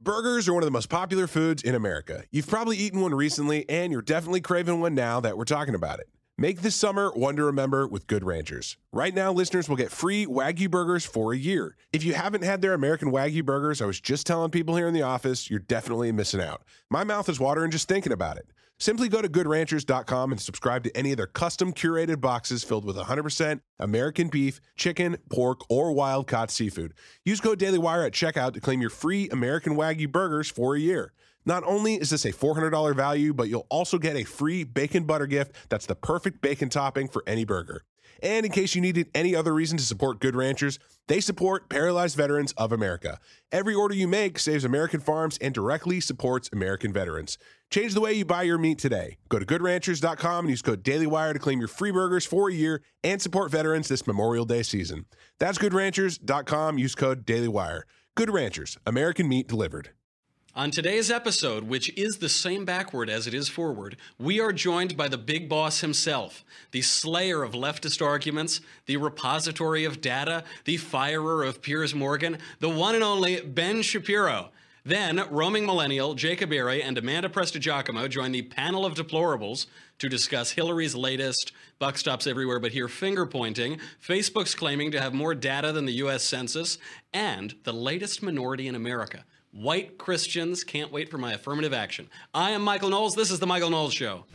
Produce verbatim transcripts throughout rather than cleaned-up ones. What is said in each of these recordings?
Burgers are one of the most popular foods in America. You've probably eaten one recently, and you're definitely craving one now that we're talking about it. Make this summer one to remember with Good Ranchers. Right now, listeners will get free Wagyu burgers for a year. If you haven't had their American Wagyu burgers, I was just telling people here in the office, you're definitely missing out. My mouth is watering just thinking about it. Simply go to good ranchers dot com and subscribe to any of their custom curated boxes filled with one hundred percent American beef, chicken, pork, or wild-caught seafood. Use code DailyWire at checkout to claim your free American Wagyu burgers for a year. Not only is this a four hundred dollars value, but you'll also get a free bacon butter gift that's the perfect bacon topping for any burger. And in case you needed any other reason to support Good Ranchers, they support Paralyzed Veterans of America. Every order you make saves American farms and directly supports American veterans. Change the way you buy your meat today. Go to good ranchers dot com and use code DailyWire to claim your free burgers for a year and support veterans this Memorial Day season. That's good ranchers dot com. Use code DailyWire. Good Ranchers, American meat delivered. On today's episode, which is the same backward as it is forward, we are joined by the big boss himself, the slayer of leftist arguments, the repository of data, the firer of Piers Morgan, the one and only Ben Shapiro. Then, roaming millennial Jacob Airy and Amanda Prestigiacomo join the panel of deplorables to discuss Hillary's latest buck stops everywhere but here finger pointing, Facebook's claiming to have more data than the U S Census, and the latest minority in America. White Christians can't wait for my affirmative action. I am Michael Knowles. This is The Michael Knowles Show.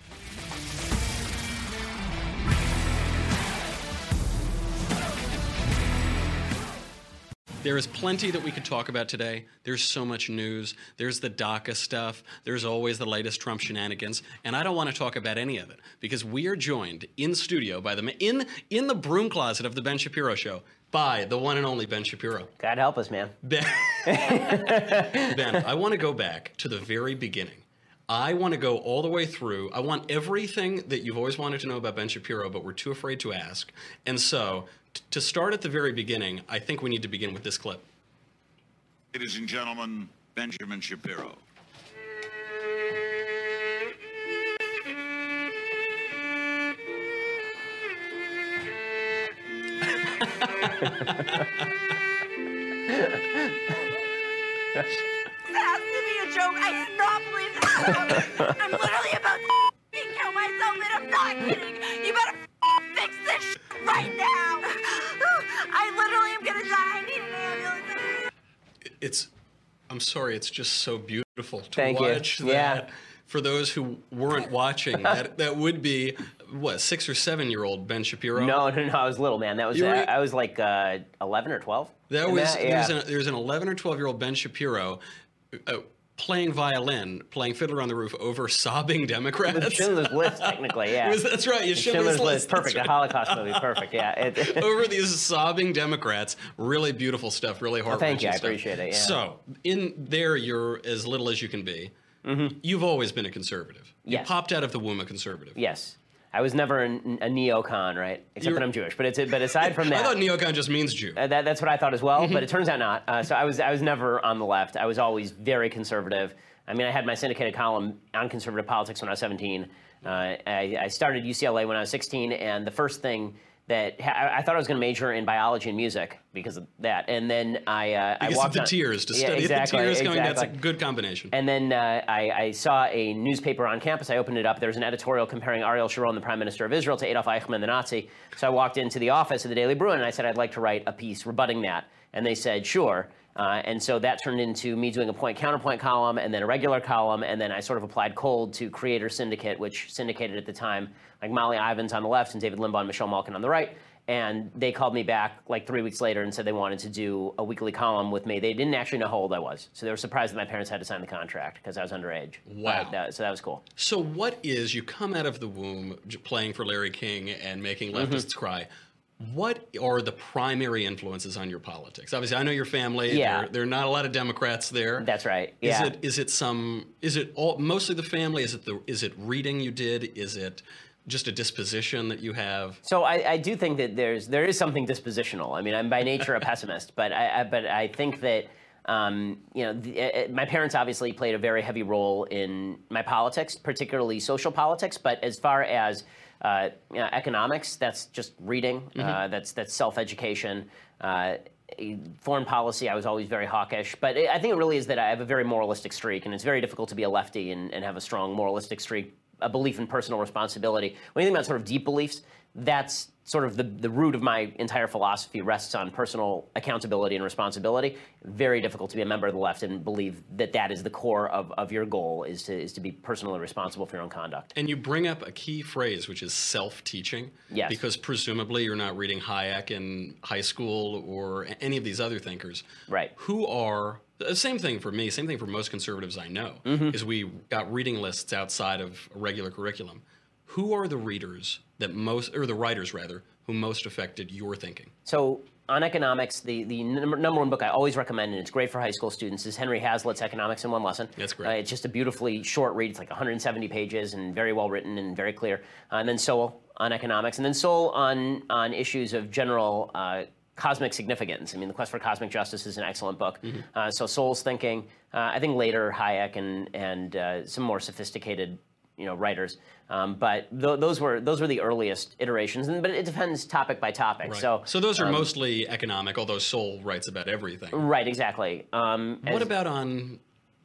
There is plenty that we could talk about today. There's so much news. There's the DACA stuff. There's always the latest Trump shenanigans. And I don't want to talk about any of it because we are joined in studio by the in in the broom closet of the Ben Shapiro Show by the one and only Ben Shapiro. God help us, man. Ben, Ben, I want to go back to the very beginning. I want to go all the way through. I want everything that you've always wanted to know about Ben Shapiro, but we're too afraid to ask. And so, t- to start at the very beginning, I think we need to begin with this clip. Ladies and gentlemen, Benjamin Shapiro. This has to be a joke. I cannot believe this is happening. I'm literally about to kill myself, and I'm not kidding. You better fix this shit right now. I literally am gonna die. I need an ambulance. It's, I'm sorry, it's just so beautiful to Thank watch you. that. Yeah. For those who weren't watching, that that would be, what, six or seven-year-old Ben Shapiro? No, no, no, I was little, man. That was You were- uh, I was like uh, eleven or twelve. That in was, that, there's, yeah. an, there's an eleven or twelve-year-old Ben Shapiro uh, playing violin, playing Fiddler on the Roof over sobbing Democrats. Schindler's List, technically, yeah. It was- that's right, you Schindler's, Schindler's List, perfect. that's A Holocaust movie, perfect. Yeah. It, over these sobbing Democrats. Really beautiful stuff, really heart-wrenching thank you, I stuff. appreciate it, yeah. So, in there, you're as little as you can be. Mm-hmm. You've always been a conservative. You Yes. popped out of the womb a conservative. yes. I was never an, a neocon, right? Except You're- that I'm Jewish. But it's but aside from that, I thought neocon just means Jew. Uh, that, that's what I thought as well, but it turns out not. Uh, so I was I was never on the left. I was always very conservative. I mean, I had my syndicated column on conservative politics when I was seventeen. Uh, I, I started U C L A when I was sixteen, and the first thing that I, I thought I was going to major in biology and music because of that, and then I uh, because I walked of the on, tears, to yeah, study exactly, the tears coming, exactly. that's a good combination. And then uh, I, I saw a newspaper on campus. I opened it up. There was an editorial comparing Ariel Sharon, the Prime Minister of Israel, to Adolf Eichmann, the Nazi. So I walked into the office of the Daily Bruin, and I said, I'd like to write a piece rebutting that. And they said, sure. Uh, and so that turned into me doing a point-counterpoint column, and then a regular column, and then I sort of applied cold to Creator Syndicate, which syndicated at the time, like Molly Ivins on the left and David Limbaugh and Michelle Malkin on the right. And they called me back like three weeks later and said they wanted to do a weekly column with me. They didn't actually know how old I was. So they were surprised that my parents had to sign the contract because I was underage. Wow. Uh, that, so that was cool. So what is, you come out of the womb j- playing for Larry King and making Mm-hmm. leftists cry. What are the primary influences on your politics? Obviously, I know your family. Yeah. There, there are not a lot of Democrats there. That's right. Yeah. Is it is it some? Is it all mostly the family? Is it the? Is it reading you did? Is it just a disposition that you have? So I, I do think that there's there is something dispositional. I mean, I'm by nature a pessimist, but I, I but I think that um, you know the, uh, my parents obviously played a very heavy role in my politics, particularly social politics. But as far as uh, you know, economics, that's just reading. Uh, that's that's self-education. Uh, foreign policy, I was always very hawkish. But it, I think it really is that I have a very moralistic streak, and it's very difficult to be a lefty and, and have a strong moralistic streak, a belief in personal responsibility. When you think about sort of deep beliefs, that's sort of the, the root of my entire philosophy rests on personal accountability and responsibility. Very difficult to be a member of the left and believe that that is the core of, of your goal, is to is to be personally responsible for your own conduct. And you bring up a key phrase, which is self-teaching. Yes. Because presumably you're not reading Hayek in high school or any of these other thinkers. Right. Who are, the same thing for me, same thing for most conservatives I know, Mm-hmm. is we got reading lists outside of a regular curriculum. Who are the readers that most, or the writers rather, who most affected your thinking? So on economics, the, the number, number one book I always recommend, and it's great for high school students, is Henry Hazlitt's Economics in One Lesson. That's great. Uh, it's just a beautifully short read. It's like one hundred seventy pages and very well written and very clear. Uh, and then Sowell on economics, and then Sowell on, on issues of general uh, cosmic significance. I mean, The Quest for Cosmic Justice is an excellent book. Mm-hmm. uh, so Sowell's thinking, uh, I think later Hayek and, and uh, some more sophisticated you know, writers. Um, but th- those were those were the earliest iterations, and, but it depends topic by topic. Right. So, so those are um, mostly economic, although Sowell writes about everything. Right, exactly. Um, What as- about on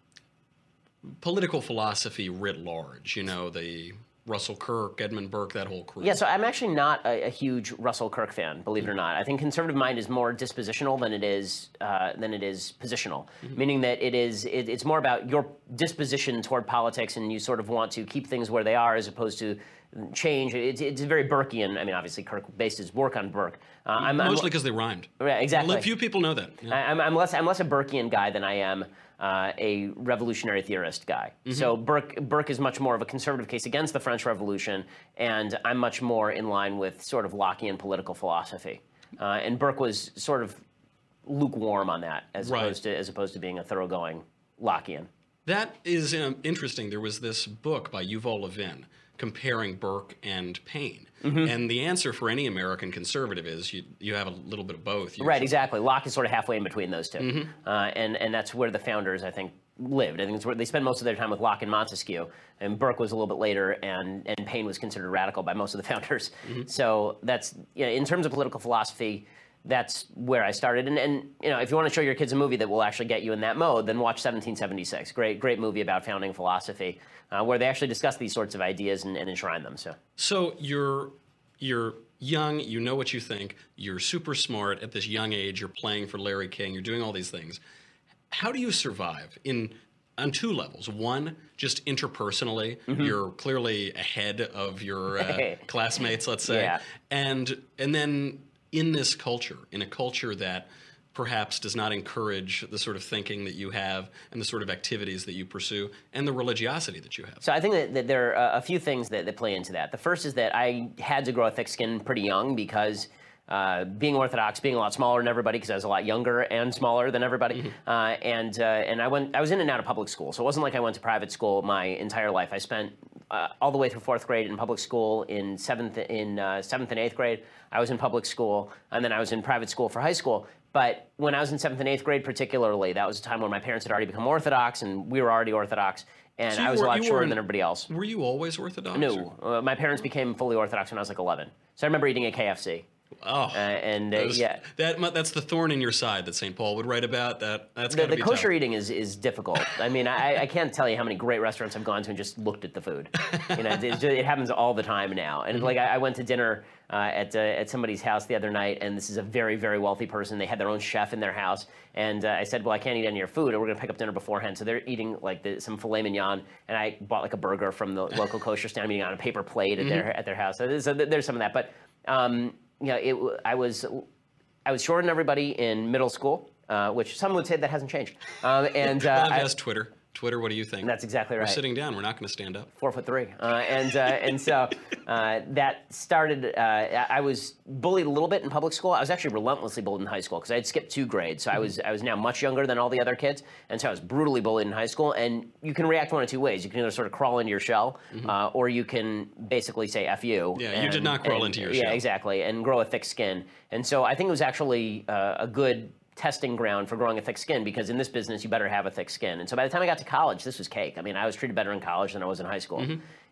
political philosophy writ large? You know, the Russell Kirk, Edmund Burke, that whole crew. Yeah, so I'm actually not a, a huge Russell Kirk fan, believe it or not. I think conservative mind is more dispositional than it is uh, than it is positional, mm-hmm. meaning that it is it, it's more about your disposition toward politics, and you sort of want to keep things where they are as opposed to change. It's, it's very Burkean. I mean, obviously Kirk based his work on Burke. Uh, I'm, Mostly because they rhymed. Yeah, exactly. Few people know that. Yeah. I, I'm, I'm less I'm less a Burkean guy than I am Uh, a revolutionary theorist guy. Mm-hmm. So Burke, Burke is much more of a conservative case against the French Revolution, and I'm much more in line with sort of Lockean political philosophy. Uh, and Burke was sort of lukewarm on that, as Right. opposed to as opposed to being a thoroughgoing Lockean. That is um, interesting. There was this book by Yuval Levin comparing Burke and Paine. Mm-hmm. And the answer for any American conservative is you, you have a little bit of both. Usually. Right, exactly. Locke is sort of halfway in between those two. Mm-hmm. Uh, and, and that's where the founders, I think, lived. I think it's where they spend most of their time with Locke and Montesquieu. And Burke was a little bit later, and, and Paine was considered radical by most of the founders. Mm-hmm. So that's, you know, in terms of political philosophy, that's where I started. And, and you know, if you want to show your kids a movie that will actually get you in that mode, then watch seventeen seventy-six. Great, great movie about founding philosophy, uh, where they actually discuss these sorts of ideas and, and enshrine them. So, so you're you're young, you know what you think, you're super smart at this young age, you're playing for Larry King, you're doing all these things. How do you survive in on two levels? One, just interpersonally, mm-hmm. you're clearly ahead of your uh, classmates, let's say, yeah. and and then in this culture, in a culture that perhaps does not encourage the sort of thinking that you have and the sort of activities that you pursue and the religiosity that you have. So I think that, that there are a few things that, that play into that. The first is that I had to grow a thick skin pretty young because uh, being Orthodox, being a lot smaller than everybody, because I was a lot younger and smaller than everybody, mm-hmm. uh, and uh, and I went, I was in and out of public school, so it wasn't like I went to private school my entire life. I spent uh, all the way through fourth grade in public school. In seventh, in uh, seventh and eighth grade, I was in public school, and then I was in private school for high school. But when I was in seventh and eighth grade particularly, that was a time when my parents had already become Orthodox, and we were already Orthodox, and so I was were, a lot shorter in, than everybody else. Were you always Orthodox? No. Uh, my parents became fully Orthodox when I was like eleven. So I remember eating at K F C. Oh, uh, and uh, those, yeah, that that's the thorn in your side that Saint Paul would write about. That that's the, gotta the be kosher tough. eating is is difficult. I mean, I, I can't tell you how many great restaurants I've gone to and just looked at the food. You know, it, it, it happens all the time now. And mm-hmm. like I, I went to dinner uh, at uh, at somebody's house the other night, and this is a very very wealthy person. They had their own chef in their house, and uh, I said, "Well, I can't eat any of your food, and we're going to pick up dinner beforehand." So they're eating like the, some filet mignon, and I bought like a burger from the local kosher stand. I'm eating on a paper plate at mm-hmm. their at their house. So there's, so there's some of that, but. Um, You know, it, I was I was shorter than everybody in middle school, uh, which some would say that hasn't changed. Um, and uh, well, I asked Twitter. Twitter, what do you think? That's exactly right. We're sitting down. We're not going to stand up. Four foot three, uh, and uh, and so uh, that started. Uh, I was bullied a little bit in public school. I was actually relentlessly bullied in high school because I had skipped two grades. So I was I was now much younger than all the other kids, and so I was brutally bullied in high school. And you can react one of two ways. You can either sort of crawl into your shell, mm-hmm. uh, or you can basically say "f you." Yeah, and, you did not crawl and, into your yeah, shell. Yeah, exactly, and grow a thick skin. And so I think it was actually uh, a good testing ground for growing a thick skin, because in this business you better have a thick skin. And so by the time I got to college, this was cake. I mean, I was treated better in college than I was in high school. Mm-hmm.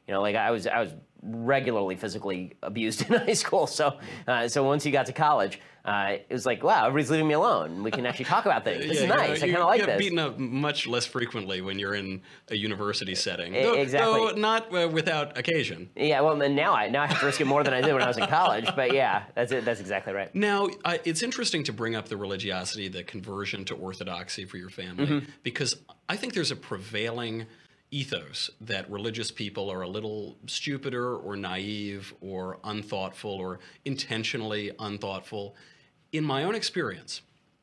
You know, like I was I was regularly physically abused in high school. So uh, so once you got to college, uh, it was like, wow, everybody's leaving me alone. We can actually talk about things. This yeah, is nice. You know, I kind of like you get this. beaten up much less frequently when you're in a university setting. E- though, exactly. Though not uh, without occasion. Yeah, well, then now I now I have to risk it more than I did when I was in college. But yeah, that's it. That's exactly right. Now, uh, it's interesting to bring up the religiosity, the conversion to orthodoxy for your family, Mm-hmm. because I think there's a prevailing ethos that religious people are a little stupider or naive or unthoughtful or intentionally unthoughtful. In my own experience,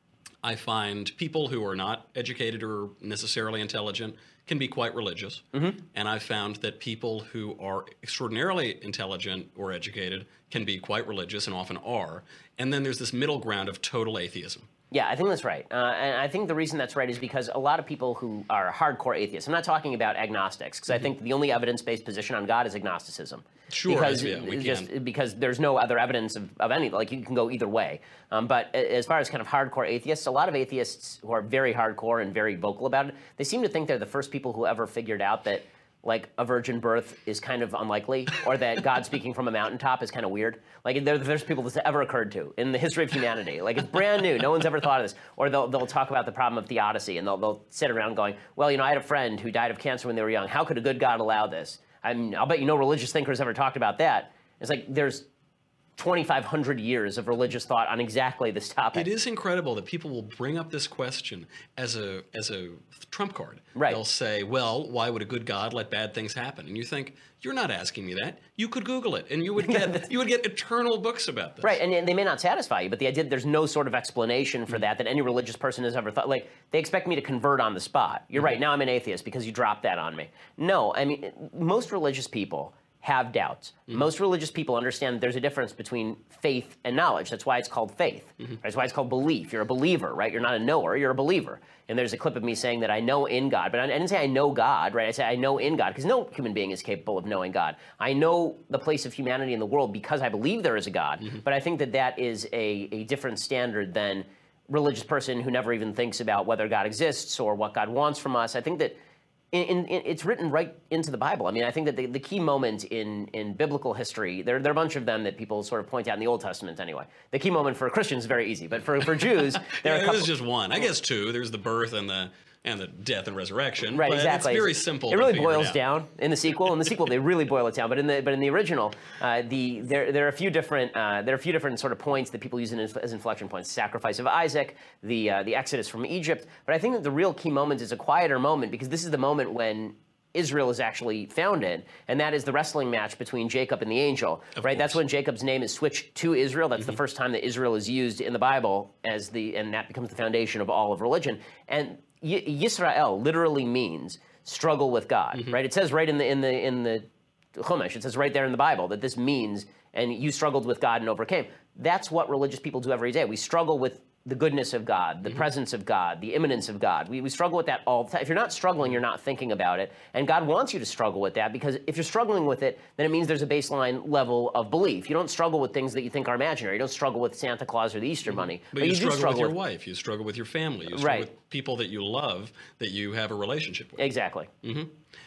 I find people who are not educated or necessarily intelligent can be quite religious. Mm-hmm. And I've found that people who are extraordinarily intelligent or educated can be quite religious and often are. And then there's this middle ground of total atheism. Yeah, I think that's right. Uh, and I think the reason that's right is because a lot of people who are hardcore atheists, I'm not talking about agnostics, because mm-hmm. I think the only evidence-based position on God is agnosticism. Sure, because, yeah, we just can. Because there's no other evidence of, of any, like you can go either way. Um, but as far as kind of hardcore atheists, a lot of atheists who are very hardcore and very vocal about it, they seem to think they're the first people who ever figured out that like a virgin birth is kind of unlikely, or that God speaking from a mountaintop is kind of weird. Like they're the first people that's ever occurred to in the history of humanity. Like it's brand new. No one's ever thought of this. Or they'll they'll talk about the problem of theodicy, and they'll they'll sit around going, well, you know, I had a friend who died of cancer when they were young. How could a good God allow this? I mean, I'll bet you no religious thinker's ever talked about that. It's like there's twenty-five hundred years of religious thought on exactly this topic. It is incredible that people will bring up this question as a as a trump card. Right. They'll say, well, why would a good God let bad things happen? And you think, you're not asking me that. You could Google it, and you would get you would get eternal books about this. Right, and, and they may not satisfy you, but the idea that there's no sort of explanation for mm-hmm. that, that any religious person has ever thought, like, they expect me to convert on the spot. You're mm-hmm. right, now I'm an atheist because you dropped that on me. No, I mean, most religious people have doubts. Mm-hmm. Most religious people understand that there's a difference between faith and knowledge. That's why it's called faith. Mm-hmm. That's why it's called belief. You're a believer, right? You're not a knower, you're a believer. And there's a clip of me saying that I know in God, but I, I didn't say I know God, right? I said I know in God, because no human being is capable of knowing God. I know the place of humanity in the world because I believe there is a God, mm-hmm. but I think that that is a, a different standard than religious person who never even thinks about whether God exists or what God wants from us. I think that In, in, in, it's written right into the Bible. I mean, I think that the, the key moment in, in biblical history, there, there are a bunch of them that people sort of point out in the Old Testament anyway. The key moment for Christians is very easy, but for, for Jews, there yeah, are a couple... There's just one. I guess two. There's the birth and the and the death and resurrection. Right, but exactly. It's very simple. It really to boils it down in the sequel. In the sequel, they really boil it down. But in the but in the original, uh, the there there are a few different uh, there are a few different sort of points that people use in, as inflection points. The sacrifice of Isaac, the uh, the Exodus from Egypt. But I think that the real key moment is a quieter moment, because this is the moment when Israel is actually founded, and that is the wrestling match between Jacob and the angel, of right? course. That's when Jacob's name is switched to Israel. That's Mm-hmm. the first time that Israel is used in the Bible, as the and that becomes the foundation of all of religion. And y- Yisrael literally means struggle with God, Mm-hmm. right? It says right in the in the in the Chumash, it says right there in the Bible that this means, and you struggled with God and overcame. That's what religious people do every day. We struggle with the goodness of God, the mm-hmm. presence of God, the immanence of God. We, we struggle with that all the time. If you're not struggling, you're not thinking about it. And God wants you to struggle with that, because if you're struggling with it, then it means there's a baseline level of belief. You don't struggle with things that you think are imaginary. You don't struggle with Santa Claus or the Easter Bunny. But, but you, you struggle, do struggle with your with, wife. You struggle with your family. You struggle Right. with people that you love, that you have a relationship with. Exactly. Mm-hmm.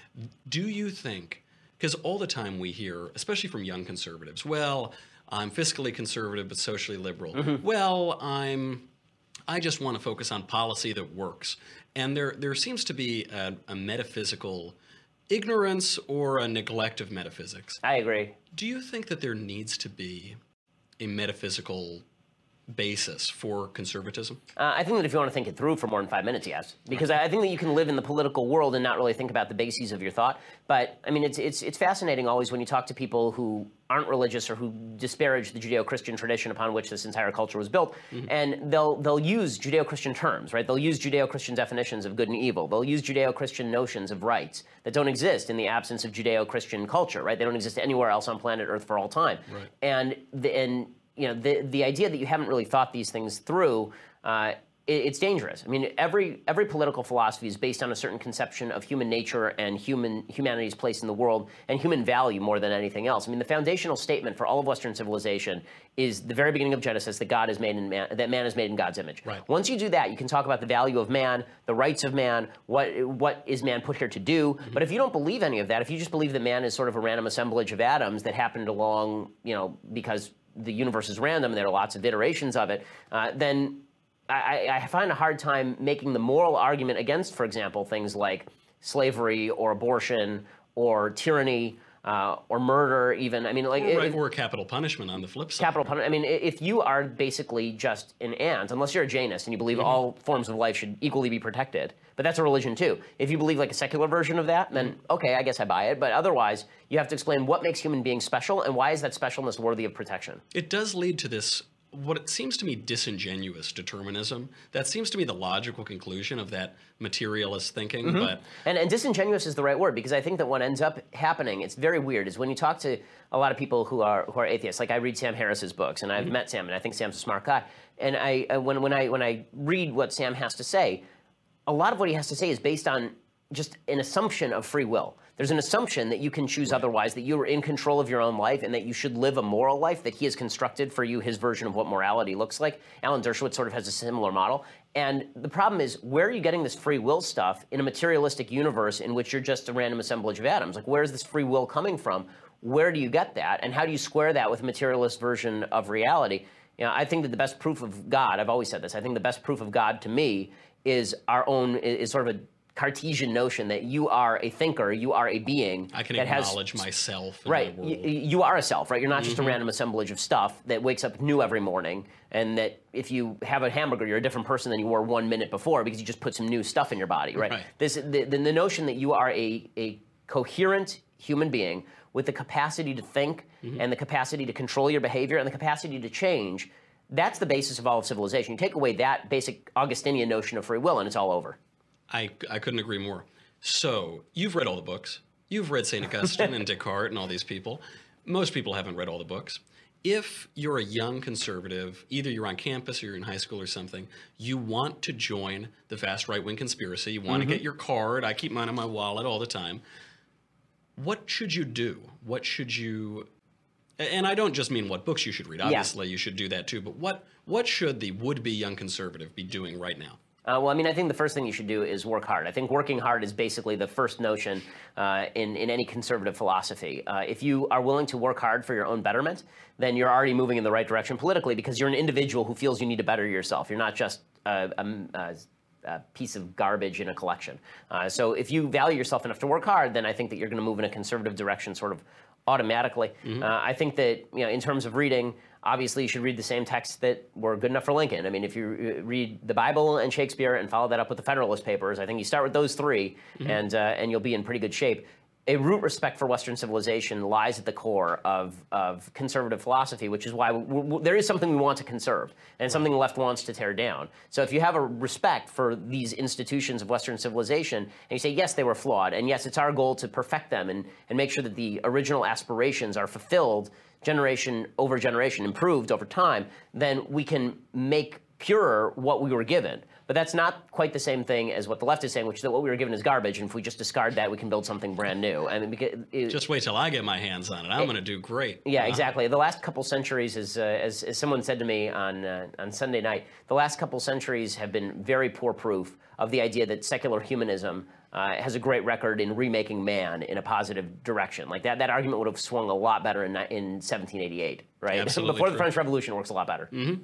Do you think, because all the time we hear, especially from young conservatives, well, I'm fiscally conservative but socially liberal. Mm-hmm. Well, I'm... I just want to focus on policy that works. And there there seems to be a, a metaphysical ignorance or a neglect of metaphysics. I agree. Do you think that there needs to be a metaphysical basis for conservatism? Uh, I think that if you want to think it through for more than five minutes, yes. Because I think that you can live in the political world and not really think about the bases of your thought. But, I mean, it's it's it's fascinating always when you talk to people who aren't religious or who disparage the Judeo-Christian tradition upon which this entire culture was built. Mm-hmm. And they'll they'll use Judeo-Christian terms, right? They'll use Judeo-Christian definitions of good and evil. They'll use Judeo-Christian notions of rights that don't exist in the absence of Judeo-Christian culture, right? They don't exist anywhere else on planet Earth for all time. Right. And the, and you know, the the idea that you haven't really thought these things through uh, it's dangerous. I mean, every every political philosophy is based on a certain conception of human nature and human humanity's place in the world and human value more than anything else. I mean, the foundational statement for all of Western civilization is the very beginning of Genesis that God is made in man, that man is made in God's image. Right. Once you do that, you can talk about the value of man, the rights of man, what what is man put here to do. Mm-hmm. But if you don't believe any of that, if you just believe that man is sort of a random assemblage of atoms that happened along, you know, because the universe is random and there are lots of iterations of it, uh, then I, I find a hard time making the moral argument against, for example, things like slavery or abortion or tyranny uh, or murder even. I mean, like... Or, right, if, or capital punishment on the flip side. Capital punishment. I mean, if you are basically just an ant, unless you're a Jainist and you believe mm-hmm. all forms of life should equally be protected, but that's a religion too. If you believe like a secular version of that, then okay, I guess I buy it. But otherwise, you have to explain what makes human beings special and why is that specialness worthy of protection. It does lead to this... what it seems to me disingenuous determinism. That seems to me the logical conclusion of that materialist thinking. Mm-hmm. But and, and disingenuous is the right word, because I think that what ends up happening, it's very weird, is when you talk to a lot of people who are who are atheists. Like I read Sam Harris's books, and I've mm-hmm. met Sam, and I think Sam's a smart guy. And I uh, when when I when I read what Sam has to say, a lot of what he has to say is based on just an assumption of free will. There's an assumption that you can choose right. otherwise, that you are in control of your own life, and that you should live a moral life, that he has constructed for you his version of what morality looks like. Alan Dershowitz sort of has a similar model. And the problem is, where are you getting this free will stuff in a materialistic universe in which you're just a random assemblage of atoms? Like, where's this free will coming from? Where do you get that? And how do you square that with a materialist version of reality? You know, I think that the best proof of God, I've always said this, I think the best proof of God to me is our own, is sort of a Cartesian notion that you are a thinker, you are a being. I can that acknowledge has, myself in right, the world. You, you are a self, right? You're not just mm-hmm. a random assemblage of stuff that wakes up new every morning, and that if you have a hamburger, you're a different person than you were one minute before because you just put some new stuff in your body, right? right. This, the, the, the notion that you are a, a coherent human being with the capacity to think mm-hmm. and the capacity to control your behavior and the capacity to change, that's the basis of all of civilization. You take away that basic Augustinian notion of free will, and it's all over. I, I couldn't agree more. So, you've read all the books. You've read Saint Augustine and Descartes and all these people. Most people haven't read all the books. If you're a young conservative, either you're on campus or you're in high school or something, you want to join the vast right-wing conspiracy, you want mm-hmm. to get your card, I keep mine in my wallet all the time, what should you do? What should you... And I don't just mean what books you should read. Obviously, yeah. you should do that too. But what, what should the would-be young conservative be doing right now? Uh, well, I mean, I think the first thing you should do is work hard. I think working hard is basically the first notion uh, in, in any conservative philosophy. Uh, if you are willing to work hard for your own betterment, then you're already moving in the right direction politically because you're an individual who feels you need to better yourself. You're not just a, a, a piece of garbage in a collection. Uh, so if you value yourself enough to work hard, then I think that you're going to move in a conservative direction sort of automatically. Mm-hmm. uh, I think that, you know, in terms of reading, obviously you should read the same texts that were good enough for Lincoln. I mean, if you read the Bible and Shakespeare and follow that up with the Federalist Papers, I think you start with those three, mm-hmm. and uh, and you'll be in pretty good shape. A root respect for Western civilization lies at the core of, of conservative philosophy, which is why we, we, there is something we want to conserve and something the left wants to tear down. So if you have a respect for these institutions of Western civilization and you say, yes, they were flawed, and yes, it's our goal to perfect them and, and make sure that the original aspirations are fulfilled generation over generation, improved over time, then we can make purer what we were given. But that's not quite the same thing as what the left is saying, which is that what we were given is garbage, and if we just discard that, we can build something brand new. I mean, because it, just wait till I get my hands on it. I'm going to do great. Yeah, uh-huh. exactly. The last couple centuries, as, uh, as, as someone said to me on, uh, on Sunday night, the last couple centuries have been very poor proof of the idea that secular humanism uh, has a great record in remaking man in a positive direction. Like that, that argument would have swung a lot better in, in seventeen eighty-eight, right? Absolutely Before true. the French Revolution, it works a lot better. Mm-hmm.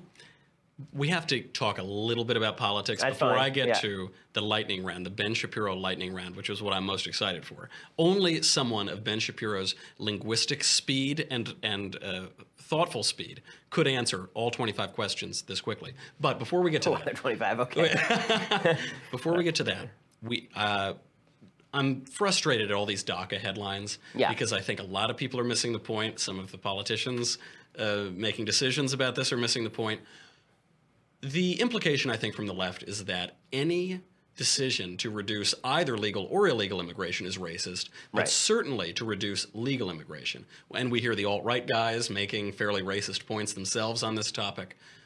We have to talk a little bit about politics That's before fine. I get yeah. to the lightning round, the Ben Shapiro lightning round, which is what I'm most excited for. Only someone of Ben Shapiro's linguistic speed and and uh, thoughtful speed could answer all twenty-five questions this quickly. But before we get to oh, that, twenty-five, okay. before we get to that, we. Uh, I'm frustrated at all these DACA headlines yeah. because I think a lot of people are missing the point. Some of the politicians uh, making decisions about this are missing the point. The implication, I think, from the left is that any decision to reduce either legal or illegal immigration is racist, but right. certainly to reduce legal immigration. And we hear the alt-right guys making fairly racist points themselves on this topic.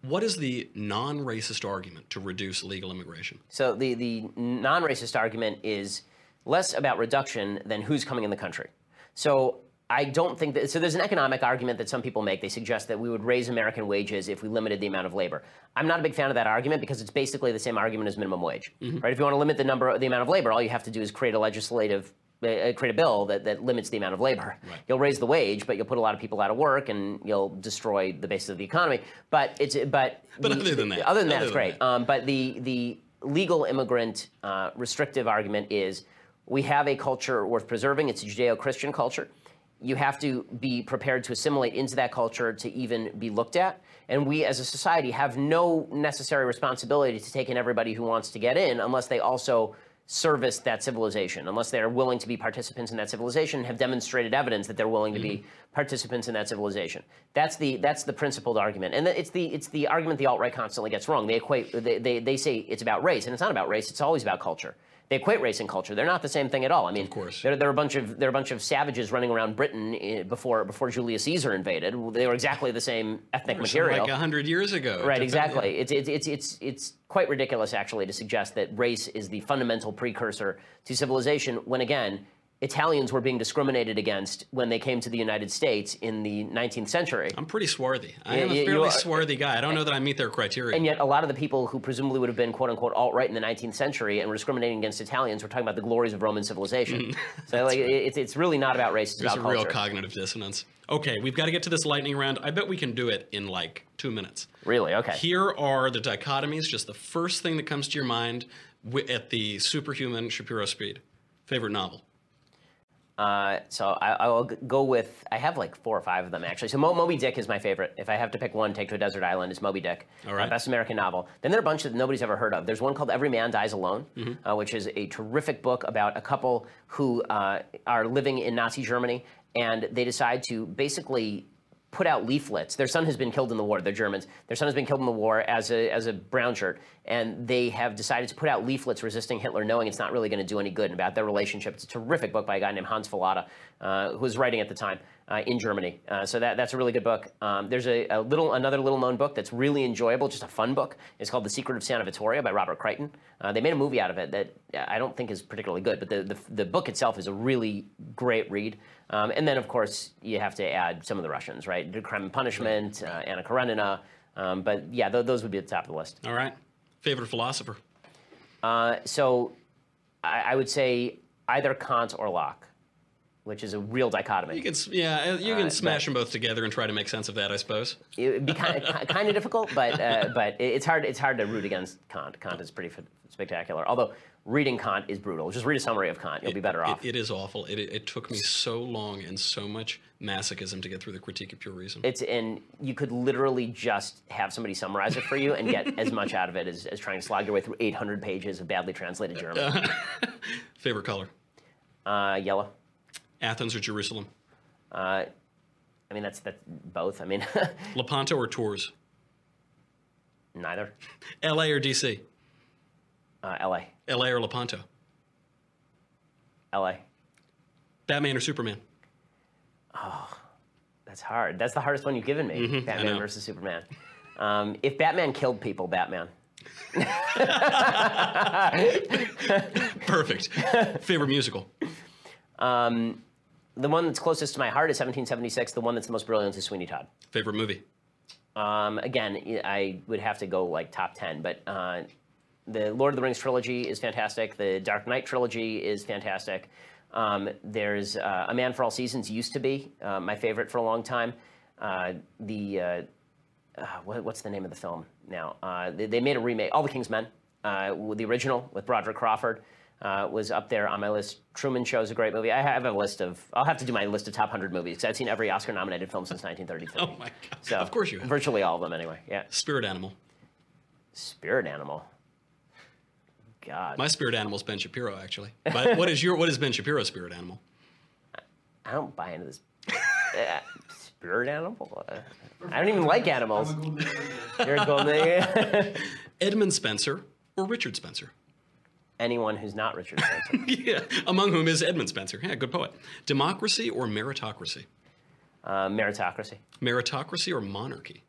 What is the non-racist argument to reduce illegal immigration? So the, the non-racist argument is less about reduction than who's coming in the country. So I don't think that, so there's an economic argument that some people make. They suggest that we would raise American wages if we limited the amount of labor. I'm not a big fan of that argument because it's basically the same argument as minimum wage, mm-hmm. right? If you want to limit the number, the amount of labor, all you have to do is create a legislative, uh, create a bill that, that limits the amount of labor. Right. You'll raise the wage, but you'll put a lot of people out of work and you'll destroy the basis of the economy. But it's, but, but the, other than that, other than that, other it's great. Um, but the, the legal immigrant uh, restrictive argument is we have a culture worth preserving. It's a Judeo-Christian culture. You have to be prepared to assimilate into that culture to even be looked at. And we as a society have no necessary responsibility to take in everybody who wants to get in unless they also service that civilization, unless they are willing to be participants in that civilization and have demonstrated evidence that they're willing to mm-hmm. be participants in that civilization. That's the that's the principled argument. And it's the it's the argument the alt-right constantly gets wrong. They equate they, they, they say it's about race, and it's not about race, it's always about culture. They equate race and culture. They're not the same thing at all. I mean, of course. They're, they're a bunch of they're a bunch of savages running around Britain before before Julius Caesar invaded. They were exactly the same ethnic material. Like a hundred years ago. Right, exactly. It's it's it's it's it's quite ridiculous actually to suggest that race is the fundamental precursor to civilization. When again, Italians were being discriminated against when they came to the United States in the nineteenth century. I'm pretty swarthy. I Yeah, am a you- fairly you are- swarthy guy. I don't know that I meet their criteria. And yet, a lot of the people who presumably would have been "quote-unquote" alt-right in the nineteenth century and were discriminating against Italians were talking about the glories of Roman civilization. So, like, it's it's really not about race; it's There's about a real culture. cognitive dissonance. Okay, we've got to get to this lightning round. I bet we can do it in like two minutes. Really? Okay. Here are the dichotomies. Just the first thing that comes to your mind wi- at the superhuman Shapiro speed. Favorite novel? Uh, so I, I will g- go with, I have like four or five of them actually. So Mo- Moby Dick is my favorite. If I have to pick one, Take to a Desert Island is Moby Dick. All right. Uh, best American novel. Then there are a bunch that nobody's ever heard of. There's one called Every Man Dies Alone, Mm-hmm. uh, which is a terrific book about a couple who uh, are living in Nazi Germany, and they decide to basically put out leaflets. Their son has been killed in the war. They're Germans. Their son has been killed in the war as a as a brown shirt, and they have decided to put out leaflets resisting Hitler, knowing it's not really going to do any good, and about their relationship. It's a terrific book by a guy named Hans Fallada, uh, who was writing at the time uh, in Germany. Uh, so that that's a really good book. Um, there's a, a little another little known book that's really enjoyable, just a fun book. It's called The Secret of Santa Vittoria by Robert Crichton. Uh, they made a movie out of it that I don't think is particularly good, but the the, the book itself is a really great read. Um, and then, of course, you have to add some of the Russians, right? Crime and Punishment, uh, Anna Karenina. Um, but yeah, th- those would be at the top of the list. All right. Favorite philosopher? Uh, so I, I would say either Kant or Locke, which is a real dichotomy. You can, s- yeah, you can Uh, smash but- them both together and try to make sense of that, I suppose. It would be kind of, kind of difficult, but uh, but it- it's hard. It's hard to root against Kant. Kant is pretty f- spectacular. Although reading Kant is brutal. Just read a summary of Kant. You'll be better It- off. it is awful. It, it, it took me so long and so much masochism to get through the Critique of Pure Reason. It's and you could literally just have somebody summarize it for you and get as much out of it as, as trying to slog your way through eight hundred pages of badly translated German. Favorite color? Uh, yellow. Athens or Jerusalem? Uh, I mean, that's that's both. I mean, Lepanto or Tours? neither. L A or D C? Uh, L A. L A or Lepanto? L A. Batman or Superman? That's hard. That's the hardest one you've given me. Mm-hmm, I Batman know. versus Superman. Um, if Batman killed people, Batman. Perfect. Favorite musical? Um, the one that's closest to my heart is seventeen seventy-six. The one that's the most brilliant is Sweeney Todd. Favorite movie? Um, again, I would have to go like top ten, but uh, the Lord of the Rings trilogy is fantastic. The Dark Knight trilogy is fantastic. Um, there's uh, A Man for All Seasons used to be uh, my favorite for a long time. Uh, the uh, uh, what, what's the name of the film now? Uh, they, they made a remake. All the King's Men, uh, with the original with Broderick Crawford, uh, was up there on my list. Truman Show is a great movie. I have a list of. I'll have to do my list of top one hundred movies because I've seen every Oscar-nominated film since nineteen thirty-three. Oh my God. So Of course you have. Virtually all of them, anyway. Yeah. Spirit animal? Spirit animal. God. My spirit animal is Ben Shapiro, actually. But what is your what is Ben Shapiro's spirit animal? I don't buy into this. Uh, spirit animal? Uh, I don't even like animals. You're a golden. Edmund Spencer or Richard Spencer? Anyone who's not Richard Spencer. Yeah, among whom is Edmund Spencer. Yeah, good poet. Democracy or meritocracy? Uh, meritocracy. Meritocracy or monarchy?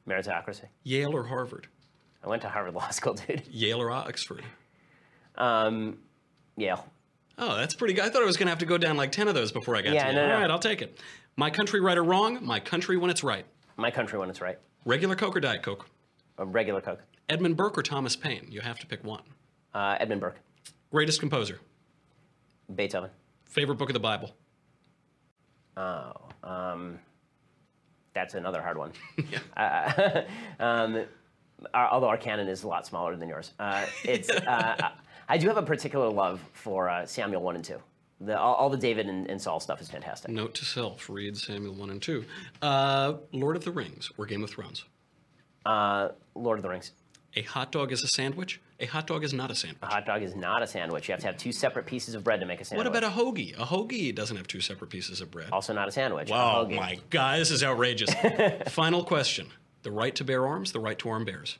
Meritocracy. Yale or Harvard? I went to Harvard Law School, dude. Yale or Oxford? Um, Yale. Oh, that's pretty good. I thought I was going to have to go down like ten of those before I got Yeah, to you. no, no. All right, I'll take it. My country, right or wrong? My country when it's right. My country when it's right. Regular Coke or Diet Coke? A regular Coke. Edmund Burke or Thomas Paine? You have to pick one. Uh, Edmund Burke. Greatest composer? Beethoven. Favorite book of the Bible? Oh, um, that's another hard one. Yeah. Uh, um, our, although our canon is a lot smaller than yours. Uh, it's, uh, I do have a particular love for uh, Samuel one and two. The, all, all the David and, and Saul stuff is fantastic. Note to self, read Samuel one and two. Uh, Lord of the Rings or Game of Thrones? Uh, Lord of the Rings. A hot dog is a sandwich? A hot dog is not a sandwich. A hot dog is not a sandwich. You have to have two separate pieces of bread to make a sandwich. What about a hoagie? A hoagie doesn't have two separate pieces of bread. Also not a sandwich. A Wow, hoagie. my God, this is outrageous. Final question. The right to bear arms, the right to arm bears.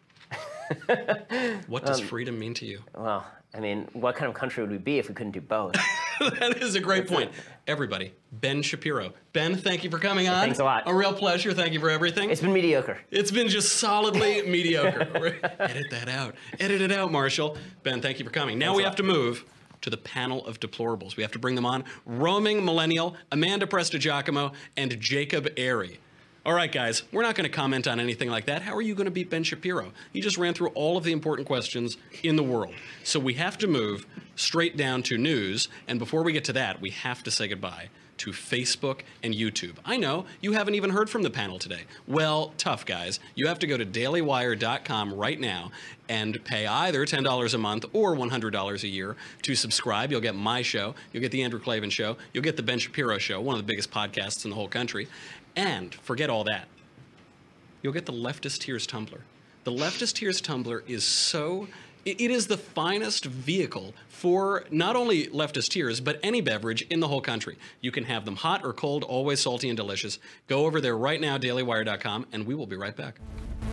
What does freedom mean to you? Well, I mean, what kind of country would we be if we couldn't do both? That is a great point. Everybody, Ben Shapiro. Ben, thank you for coming on. Thanks a lot. A real pleasure. Thank you for everything. It's been mediocre. It's been just solidly mediocre. Edit that out. Edit it out, Marshall. Ben, thank you for coming. Now Thanks we a have to move to the panel of deplorables. We have to bring them on. Roaming Millennial, Amanda Prestigiacomo, and Jacob Airy. All right, guys, we're not going to comment on anything like that. How are you going to beat Ben Shapiro? He just ran through all of the important questions in the world. So we have to move straight down to news. And before we get to that, we have to say goodbye to Facebook and YouTube. I know, you haven't even heard from the panel today. Well, tough, guys. You have to go to daily wire dot com right now and pay either ten dollars a month or one hundred dollars a year to subscribe. You'll get my show. You'll get the Andrew Klavan Show. You'll get the Ben Shapiro Show, one of the biggest podcasts in the whole country. And forget all that. You'll get the Leftist Tears Tumbler. The Leftist Tears Tumbler is so... It is the finest vehicle for not only leftist tears, but any beverage in the whole country. You can have them hot or cold, always salty and delicious. Go over there right now, daily wire dot com, and we will be right back.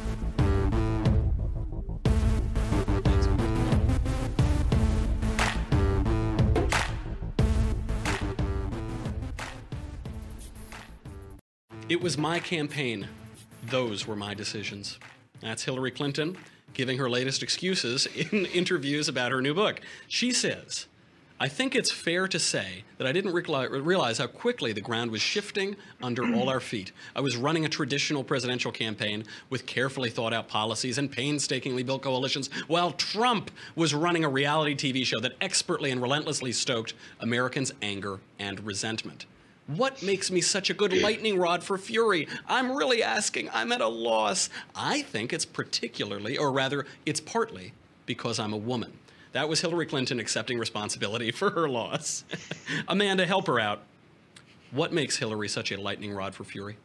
It was my campaign. Those were my decisions. That's Hillary Clinton giving her latest excuses in interviews about her new book. She says, I think it's fair to say that I didn't realize how quickly the ground was shifting under all our feet. I was running a traditional presidential campaign with carefully thought out policies and painstakingly built coalitions, while Trump was running a reality T V show that expertly and relentlessly stoked Americans' anger and resentment. What makes me such a good lightning rod for fury? I'm really asking. I'm at a loss. I think it's particularly, or rather, it's partly because I'm a woman. That was Hillary Clinton accepting responsibility for her loss. Amanda, help her out. What makes Hillary such a lightning rod for fury?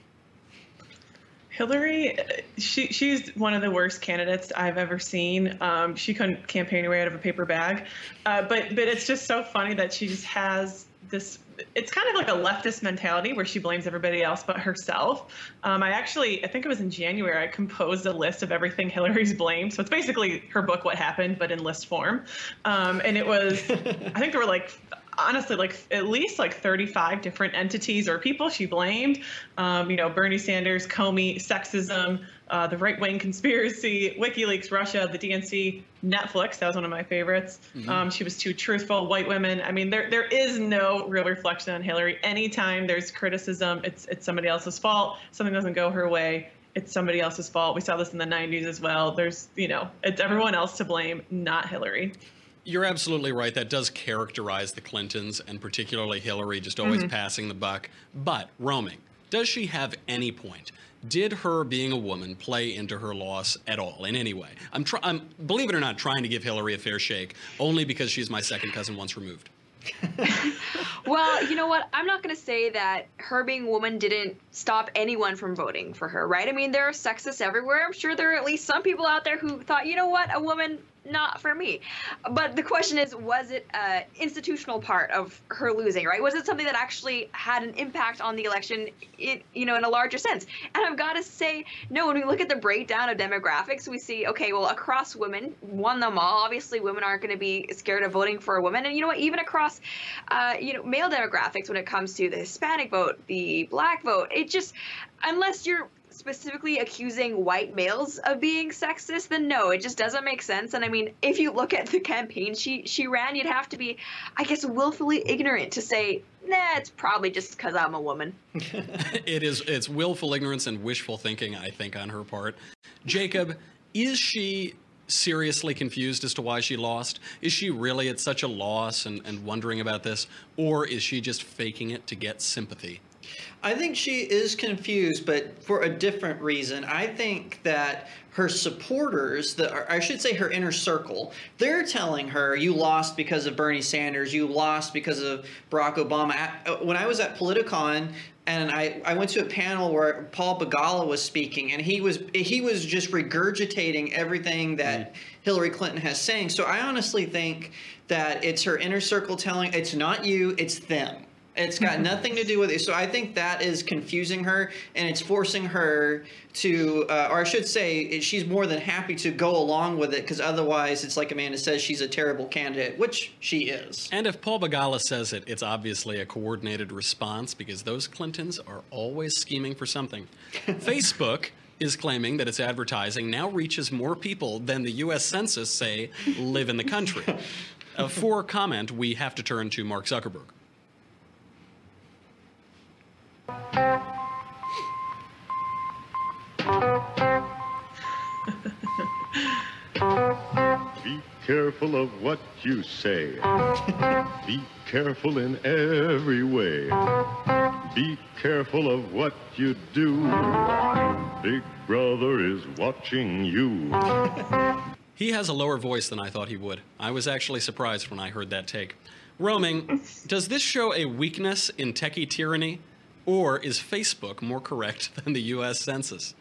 Hillary, she she's one of the worst candidates I've ever seen. Um, she couldn't campaign her way out of a paper bag. Uh, but but it's just so funny that she just has this, it's kind of like a leftist mentality where she blames everybody else but herself. Um, I actually, I think it was in January, I composed a list of everything Hillary's blamed. So it's basically her book, What Happened, but in list form. Um, and it was, I think there were like, honestly, like at least like thirty-five different entities or people she blamed. Um, you know, Bernie Sanders, Comey, sexism, uh, the right-wing conspiracy, WikiLeaks, Russia, the D N C, Netflix. That was one of my favorites. Mm-hmm. Um, she was too truthful, white women. I mean, there there is no real reflection on Hillary. Anytime there's criticism, it's it's somebody else's fault. Something doesn't go her way, it's somebody else's fault. We saw this in the nineties as well. There's, you know, it's everyone else to blame, not Hillary. You're absolutely right. That does characterize the Clintons, and particularly Hillary, just always mm-hmm. passing the buck. But, roaming, does she have any point? Did her being a woman play into her loss at all in any way? I'm, try- I'm, believe it or not, trying to give Hillary a fair shake, only because she's my second cousin once removed. Well, you know what? I'm not going to say that her being a woman didn't stop anyone from voting for her, right? I mean, there are sexists everywhere. I'm sure there are at least some people out there who thought, you know what, a woman, not for me. But the question is, was it an institutional part of her losing, right? Was it something that actually had an impact on the election, in, you know, in a larger sense? And I've got to say, no, when we look at the breakdown of demographics, we see, okay, well, across women, won them all. Obviously, women aren't going to be scared of voting for a woman. And you know what, even across, uh, you know, male demographics, when it comes to the Hispanic vote, the black vote, it just, unless you're specifically accusing white males of being sexist, then no, it just doesn't make sense. And I mean, if you look at the campaign she she ran, you'd have to be, I guess, willfully ignorant to say, nah, it's probably just because I'm a woman. It is. It's willful ignorance and wishful thinking, I think, on her part. Jacob, is she seriously confused as to why she lost? Is she really at such a loss and, and wondering about this? Or is she just faking it to get sympathy? I think she is confused, but for a different reason. I think that her supporters, the, or I should say her inner circle, they're telling her, you lost because of Bernie Sanders, you lost because of Barack Obama. When I was at Politicon, and I, I went to a panel where Paul Begala was speaking, and he was he was just regurgitating everything that mm. Hillary Clinton has saying. So I honestly think that it's her inner circle telling, it's not you, it's them. It's got nothing to do with it. So I think that is confusing her, and it's forcing her to, uh, or I should say, she's more than happy to go along with it, because otherwise it's like Amanda says, she's a terrible candidate, which she is. And if Paul Begala says it, it's obviously a coordinated response, because those Clintons are always scheming for something. Facebook is claiming that its advertising now reaches more people than the U S Census say live in the country. Uh, for comment, we have to turn to Mark Zuckerberg. Be careful of what you say. Be careful in every way. Be careful of what you do. Big Brother is watching you. He has a lower voice than I thought he would. I was actually surprised when I heard that take. Roaming, does this show a weakness in techie tyranny? Or is Facebook more correct than the U S Census?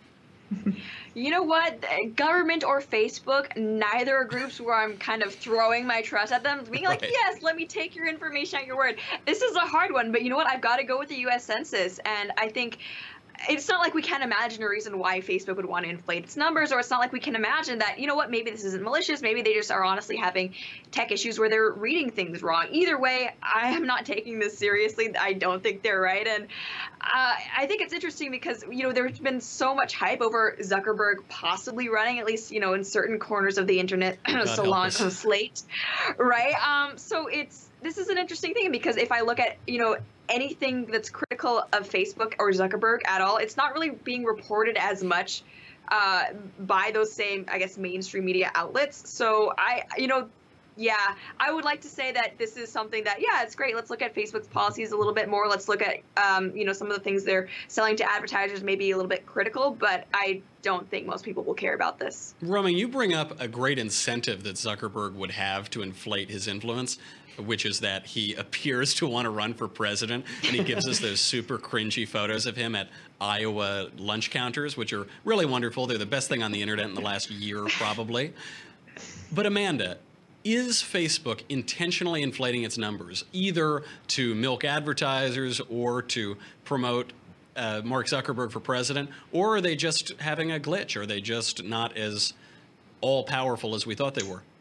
You know what? Government or Facebook, neither are groups where I'm kind of throwing my trust at them, being like, right. Yes, let me take your information at your word. This is a hard one, but you know what? I've got to go with the U S Census. And I think it's not like we can't imagine a reason why Facebook would want to inflate its numbers, or it's not like we can imagine that, you know what, maybe this isn't malicious, maybe they just are honestly having tech issues where they're reading things wrong. Either way, I am not taking this seriously. I don't think they're right. And uh, I think it's interesting because, you know, there's been so much hype over Zuckerberg possibly running, at least, you know, in certain corners of the internet, salon slate, right? Um, so it's, this is an interesting thing, because if I look at, you know, anything that's critical of Facebook or Zuckerberg at all, it's not really being reported as much uh, by those same, I guess, mainstream media outlets. So I, you know, yeah, I would like to say that this is something that, yeah, it's great. Let's look at Facebook's policies a little bit more. Let's look at, um, you know, some of the things they're selling to advertisers, maybe a little bit critical, but I don't think most people will care about this. Roaming, you bring up a great incentive that Zuckerberg would have to inflate his influence, which is that he appears to want to run for president, and he gives us those super cringy photos of him at Iowa lunch counters, which are really wonderful. They're the best thing on the internet in the last year, probably. But Amanda, is Facebook intentionally inflating its numbers, either to milk advertisers or to promote uh, Mark Zuckerberg for president, or are they just having a glitch? Are they just not as all-powerful as we thought they were?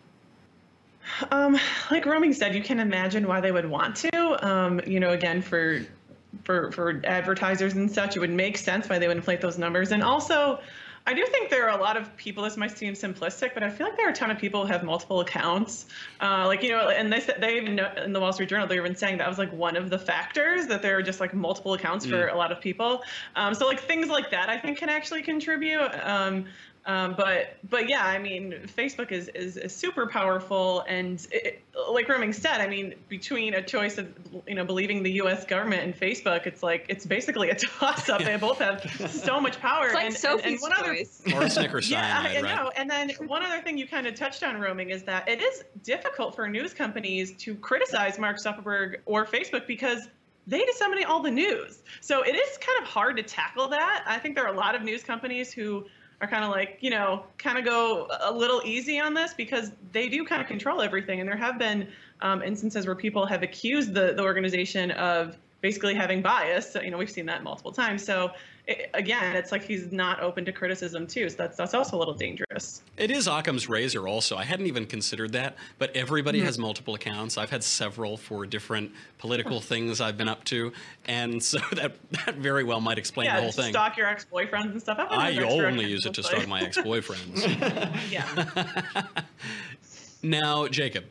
Um, like Roaming said, you can imagine why they would want to. Um, you know, again, for for for advertisers and such, it would make sense why they would inflate those numbers. And also, I do think there are a lot of people, this might seem simplistic, but I feel like there are a ton of people who have multiple accounts. Uh, like, you know, and they said, they even know, in the Wall Street Journal, they were even saying that was like one of the factors, that there are just like multiple accounts mm. for a lot of people. Um, so like things like that, I think, can actually contribute. Um, Um, but but yeah, I mean, Facebook is, is, is super powerful, and it, like Roaming said, I mean, between a choice of, you know, believing the U S government and Facebook, it's like it's basically a toss-up. They both have so much power. It's like and, Sophie's and, and one choice. Other, or a Snickers yeah, cyanide, I, I right? know. And then one other thing you kind of touched on, Roaming, is that it is difficult for news companies to criticize Mark Zuckerberg or Facebook because they disseminate all the news. So it is kind of hard to tackle that. I think there are a lot of news companies who are kind of like, you know, kind of go a little easy on this because they do kind of control everything. And there have been um, instances where people have accused the, the organization of basically having bias. So, you know, we've seen that multiple times. So it, again, it's like he's not open to criticism too. So that's that's also a little dangerous. It is Occam's razor also. I hadn't even considered that, but everybody Mhm. has multiple accounts. I've had several for different political things I've been up to, and so that that very well might explain yeah, the whole thing. Stalk your ex-boyfriends and stuff. I've had I extra only accounts, use it to but- stalk my ex-boyfriends. Yeah. Now, Jacob,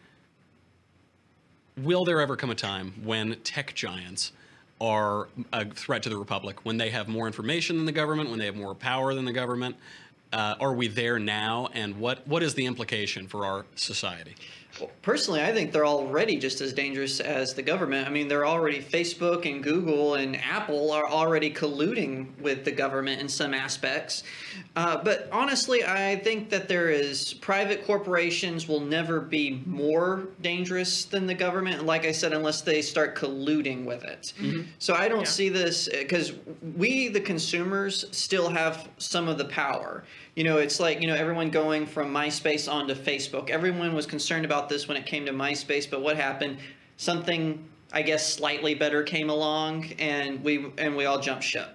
will there ever come a time when tech giants are a threat to the republic, when they have more information than the government, when they have more power than the government? Uh, are we there now, and what, what is the implication for our society? Well, personally, I think they're already just as dangerous as the government. I mean, they're already Facebook and Google and Apple are already colluding with the government in some aspects. Uh, but honestly, I think that there is private corporations will never be more dangerous than the government. Like I said, unless they start colluding with it. Mm-hmm. So I don't yeah. see this because we, the consumers, still have some of the power. You know, it's like, you know, everyone going from MySpace onto Facebook. Everyone was concerned about this when it came to MySpace, but what happened? Something, I guess, slightly better came along, and we and we all jumped ship.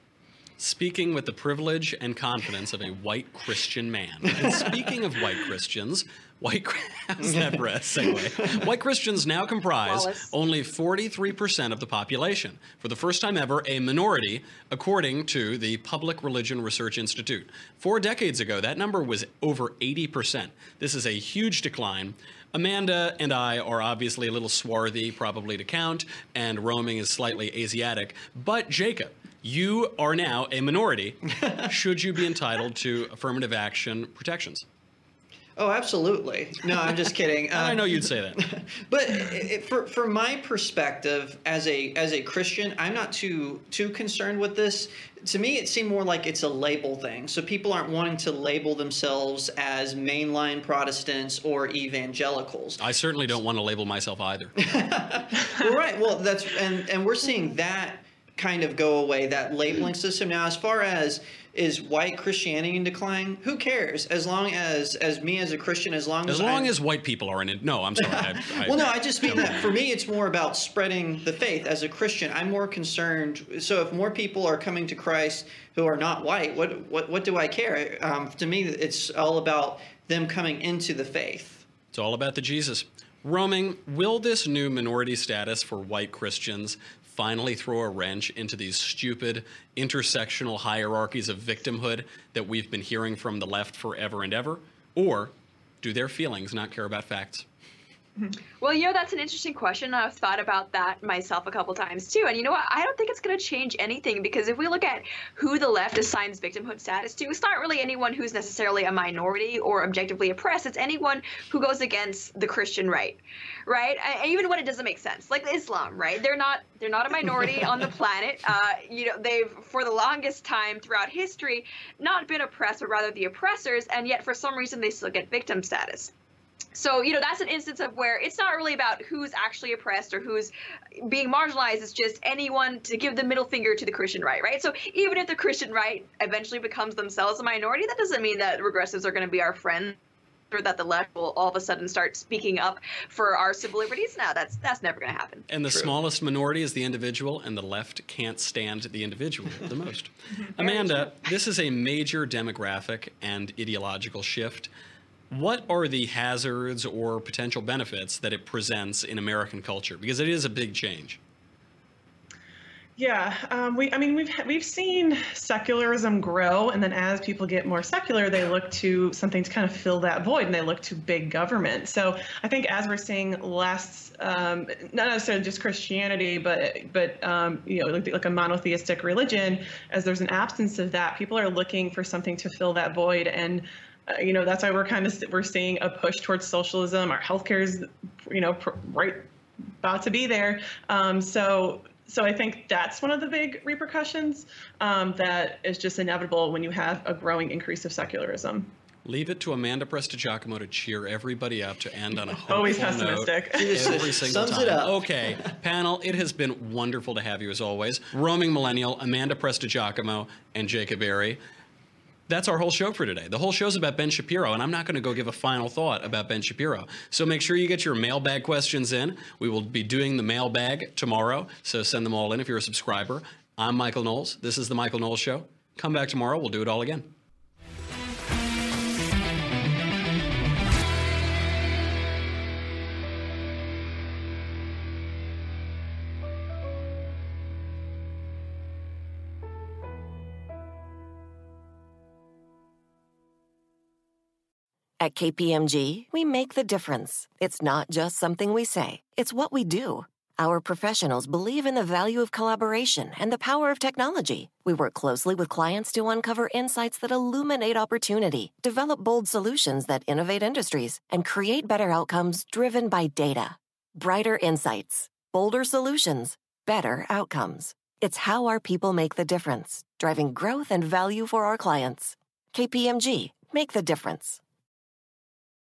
Speaking with the privilege and confidence of a white Christian man. And speaking of white Christians, white how's that for a segue? White Christians now comprise Wallace. only forty-three percent of the population. For the first time ever, a minority, according to the Public Religion Research Institute. Four decades ago, that number was over eighty percent. This is a huge decline. Amanda and I are obviously a little swarthy, probably to count, and roaming is slightly Asiatic. But Jacob, you are now a minority. Should you be entitled to affirmative action protections? Oh, absolutely. No, I'm just kidding. Um, I know you'd say that. But it, for for my perspective as a as a Christian, I'm not too too concerned with this. To me, it seemed more like it's a label thing. So people aren't wanting to label themselves as mainline Protestants or evangelicals. I certainly don't want to label myself either. Well, right. Well, that's and and we're seeing that kind of go away, that labeling system. Now, as far as is white Christianity in decline? Who cares? As long as, as me as a Christian, as long as as long I'm, as white people are in it. No, I'm sorry. I, I, well, no, I just mean that for me, it's more about spreading the faith. As a Christian, I'm more concerned. So if more people are coming to Christ who are not white, what what what do I care? Um, to me, it's all about them coming into the faith. It's all about the Jesus. Roaming, will this new minority status for white Christians finally throw a wrench into these stupid intersectional hierarchies of victimhood that we've been hearing from the left forever and ever? Or do their feelings not care about facts? Well, you know, that's an interesting question. I've thought about that myself a couple times too. And you know what? I don't think it's going to change anything, because if we look at who the left assigns victimhood status to, it's not really anyone who's necessarily a minority or objectively oppressed. It's anyone who goes against the Christian right, right? And even when it doesn't make sense, like Islam, right? They're not they're not a minority on the planet. Uh, you know, they've for the longest time throughout history not been oppressed, but rather the oppressors, and yet for some reason they still get victim status. So, you know, that's an instance of where it's not really about who's actually oppressed or who's being marginalized. It's just anyone to give the middle finger to the Christian right, right? So even if the Christian right eventually becomes themselves a minority, that doesn't mean that regressives are going to be our friends, or that the left will all of a sudden start speaking up for our civil liberties. No, that's that's never going to happen. And the True. smallest minority is the individual, and the left can't stand the individual the most. Amanda, this is a major demographic and ideological shift. What are the hazards or potential benefits that it presents in American culture? Because it is a big change. Yeah, um, we. I mean, we've we've seen secularism grow, and then as people get more secular, they look to something to kind of fill that void, and they look to big government. So I think as we're seeing less, um, not necessarily just Christianity, but but um, you know, like, like a monotheistic religion, as there's an absence of that, people are looking for something to fill that void. And Uh, you know, that's why we're kind of we're seeing a push towards socialism. Our healthcare is, you know, pr- right about to be there. Um, so, so I think that's one of the big repercussions um, that is just inevitable when you have a growing increase of secularism. Leave it to Amanda Prestigiacomo to cheer everybody up to end on a hopeful Always pessimistic. note every single Sums time. it up. Okay, panel, it has been wonderful to have you as always. Roaming Millennial, Amanda Prestigiacomo, and Jacob Airy. That's our whole show for today. The whole show's about Ben Shapiro, and I'm not going to go give a final thought about Ben Shapiro. So make sure you get your mailbag questions in. We will be doing the mailbag tomorrow, so send them all in if you're a subscriber. I'm Michael Knowles. This is The Michael Knowles Show. Come back tomorrow. We'll do it all again. At K P M G, we make the difference. It's not just something we say, it's what we do. Our professionals believe in the value of collaboration and the power of technology. We work closely with clients to uncover insights that illuminate opportunity, develop bold solutions that innovate industries, and create better outcomes driven by data. Brighter insights, bolder solutions, better outcomes. It's how our people make the difference, driving growth and value for our clients. K P M G, make the difference.